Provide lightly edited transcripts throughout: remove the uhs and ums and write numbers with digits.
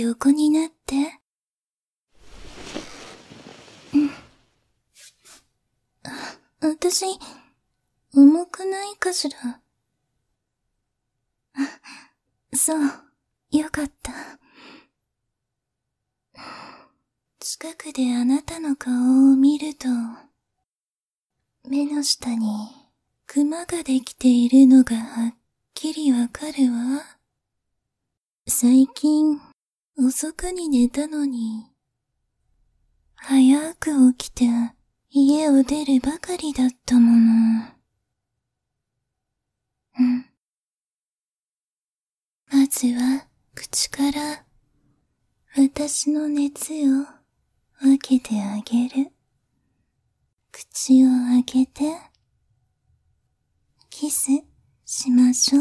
横になって。私、重くないかしら。そう、よかった。近くであなたの顔を見ると、目の下にクマができているのがはっきりわかるわ。最近、遅くに寝たのに、早く起きて家を出るばかりだったもの。まずは口から私の熱を分けてあげる。口を開けてキスしましょう。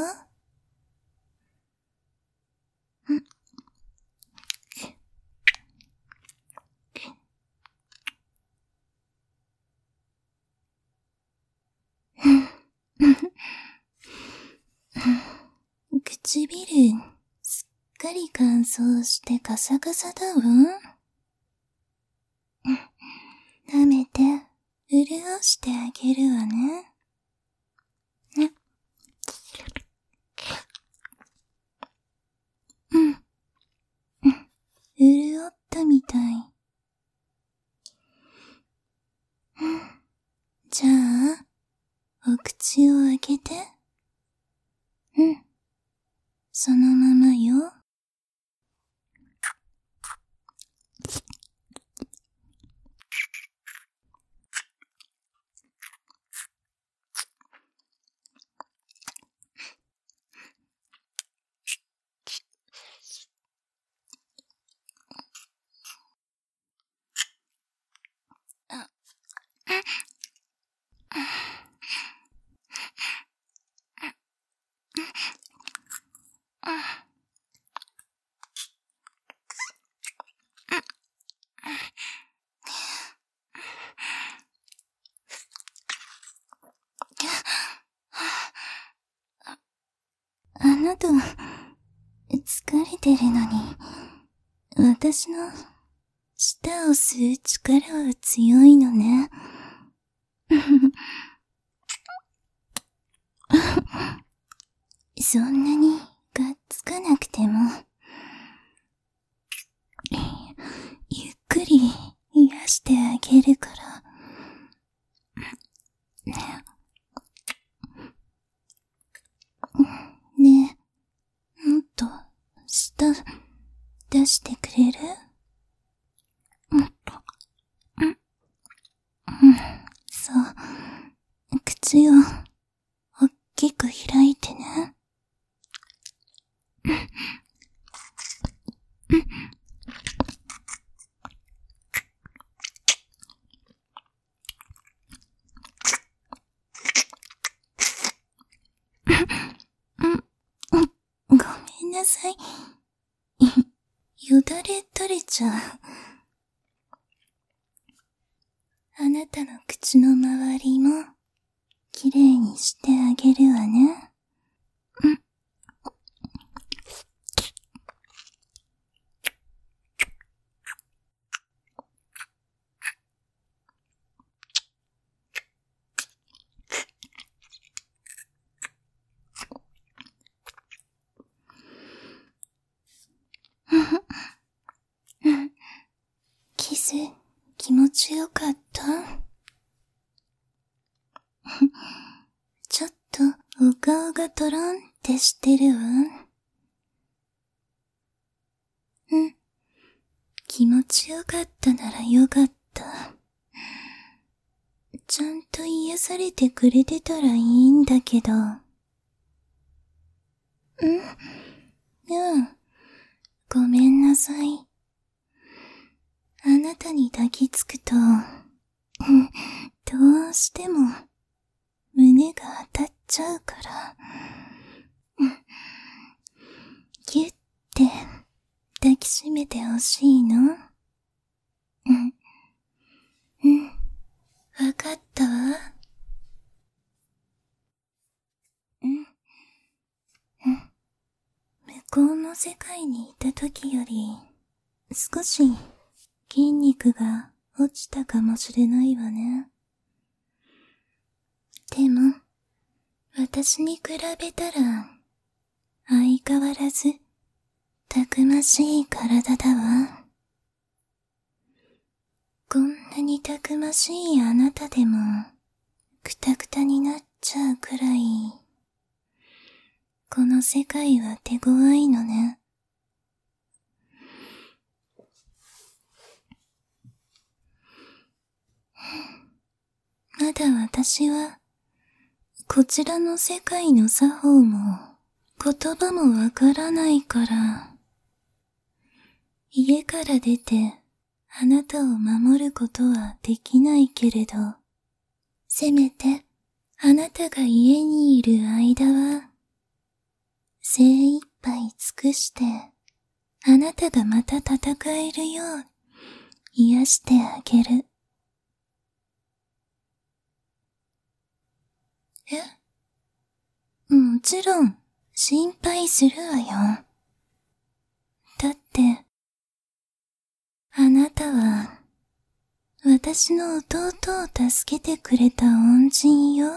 唇すっかり乾燥してカサカサだわ。舐めて潤してあげるわね。潤ったみたい。じゃあ、お口を開けて。そのままよ。あなた、疲れてるのに、私の舌を吸う力は強いのね。そんなにがっつかなくても、ゆっくり癒してあげるから。ねえ、もっと舌出してくれる？そう、口をおっきく開いてね。ごめんなさい。よだれ垂れちゃう。あなたの口の周りもきれいにしてあげるわね。キス気持ちよかった？ちょっとお顔がトロンってしてるわ。気持ちよかったならよかった。ちゃんと癒されてくれてたらいいんだけど。ごめんなさい。あなたに抱きつくと、どうしても胸が当たっちゃうから。ぎゅって抱きしめてほしいの？わかったわ。向こうの世界にいた時より少し筋肉が落ちたかもしれないわね。でも、私に比べたら、相変わらず、たくましい体だわ。こんなにたくましいあなたでも、くたくたになっちゃうくらい、この世界は手強いのね。まだ私は、こちらの世界の作法も、言葉もわからないから、家から出て、あなたを守ることはできないけれど、せめて、あなたが家にいる間は、精一杯尽くして、あなたがまた戦えるよう、癒してあげる。もちろん、心配するわよ。だって、あなたは、私の弟を助けてくれた恩人よ。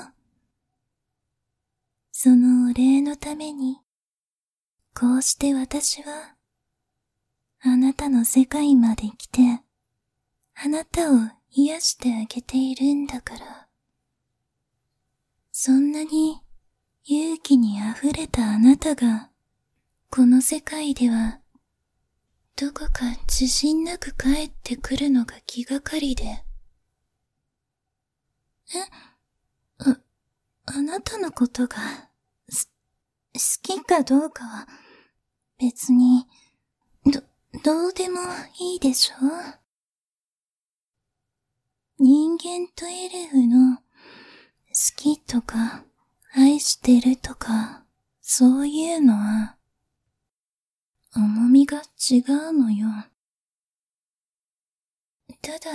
そのお礼のために、こうして私は、あなたの世界まで来て、あなたを癒してあげているんだから。そんなに勇気に溢れたあなたが、この世界では、どこか自信なく帰ってくるのが気がかりで。あなたのことが、好きかどうかは、別に、どうでもいいでしょ？人間とエルフの、好きとか、愛してるとか、そういうのは、重みが違うのよ。ただ、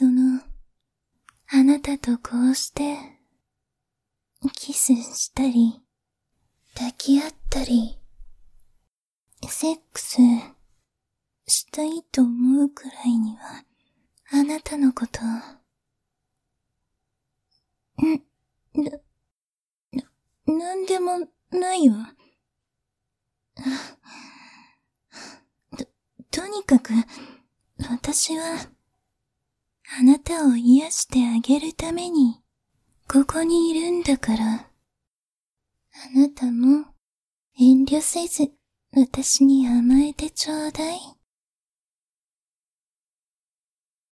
あなたとこうして、キスしたり、抱き合ったり、セックスしたいと思うくらいには、あなたのこと、なんでもないわ。とにかく、私は、あなたを癒してあげるために、ここにいるんだから。あなたも、遠慮せず、私に甘えてちょうだい。